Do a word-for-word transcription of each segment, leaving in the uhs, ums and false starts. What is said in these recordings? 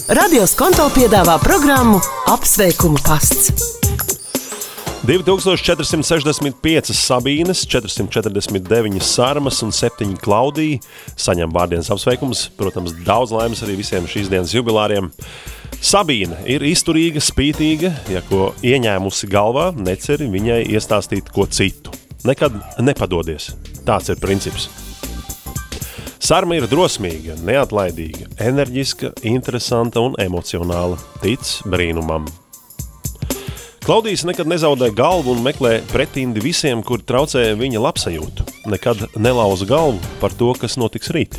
Radio Skonto piedāvā programmu Apsveikumu pasts. divi tūkstoši četri simti sešdesmit pieci Sabīnes, četri simti četrdesmit deviņi Sarmas un septiņi Klaudija saņem vārdienas apsveikumus. Protams, daudz laimes arī visiem šīs dienas jubilāriem. Sabīne ir izturīga, spītīga, ja ko ieņēmusi galvā, neceri viņai iestāstīt ko citu. Nekad nepadodies. Tāds ir princips. Sarma ir drosmīga, neatlaidīga, enerģiska, interesanta un emocionāla. Tic brīnumam. Klaudijs nekad nezaudē galvu un meklē pretindi visiem, kuri traucē viņa labsajūtu. Nekad nelauza galvu par to, kas notiks rīt.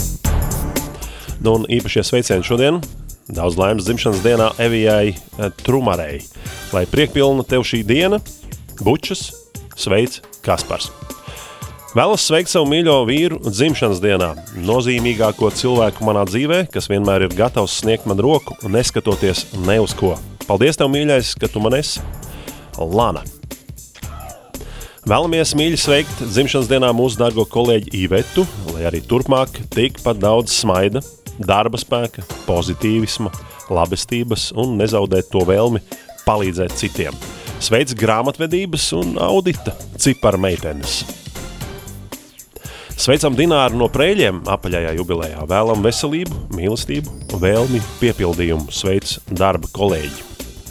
Nu un īpašie sveicieni šodien. Daudz laimes dzimšanas dienā Evijai Trumarei. Lai priekpilna tev šī diena, bučas, sveic Kaspars. Vēlos sveikt savu mīļo vīru dzimšanas dienā, nozīmīgāko cilvēku manā dzīvē, kas vienmēr ir gatavs sniegt man roku, neskatoties ne uz ko. Paldies tev, mīļais, ka tu man esi. Lana. Vēlamies mīļi sveikt dzimšanas dienā mūsu dārgo kolēģi Ivetu, lai arī turpmāk tikpat daudz smaida, darba spēka, pozitīvisma, labestības un nezaudēt to vēlmi palīdzēt citiem. Sveic grāmatvedības un audita cipara meitenes. Sveicam Dināru no Preļiem apaļajā jubilejā. Vēlam veselību, mīlestību, vēlmi, piepildījumu. Sveic darba kolēģi.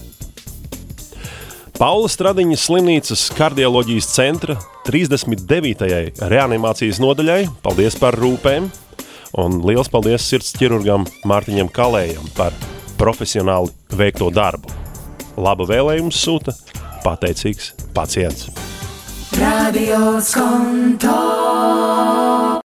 Paula Stradiņas slimnīcas kardioloģijas centra trīsdesmit devītajai reanimācijas nodaļai. Paldies par rūpēm. Un liels paldies sirds ķirurgam Mārtiņam Kalējam par profesionāli veikto darbu. Laba vēlējums sūta pateicīgs pacients. Radio Skonto.